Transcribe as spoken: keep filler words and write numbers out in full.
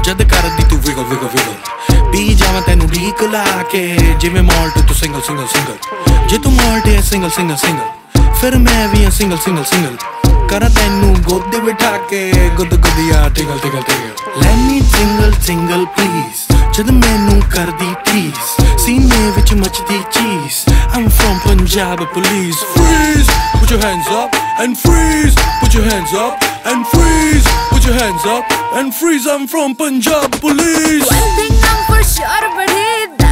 ਜਦ ਕਰਦੀ ਤੂੰ ਵਿਗਲ ਵਿਗਲ ਵਿਗਲ ਪੀ ਜਾਵਾਂ ਤੈਨੂੰ ਢੀਕ ਲਾ ਕੇ ਜਿਵੇਂ ਮਾਲਟ ਤੂੰ ਸਿੰਗਲ ਸਿੰਗਲ ਸਿੰਗਲ ਜੇ ਤੂੰ ਮਾਲਟ ਹੈ ਸਿੰਗਲ ਸਿੰਗਲ ਸਿੰਗਲ ਫਿਰ ਮੈਂ ਵੀ ਆ ਸਿੰਗਲ ਸਿੰਗਲ ਸਿੰਗਲ ਕਰਾਂ ਤੈਨੂੰ ਗੋਦੇ ਬਿਠਾ ਕੇ ਗੁੱਦ ਗੁੱਦੀਆ ਟਿਗਲ ਟਿਗਲ ਟਿਗਲ ਲੈ ਮੀ ਸਿੰਗਲ ਸਿੰਗਲ ਪਲੀਜ਼ ਜਦ ਮੈਨੂੰ ਕਰਦੀ ਪਲੀਜ਼ ਸੀਨੇ ਵਿੱਚ ਮੱਚਦੀ ਚੀਜ਼ I'm from Punjab police freeze put your hands up and freeze put your hands up and freeze put your hands up and freeze I'm from Punjab police one thing I'm for sure but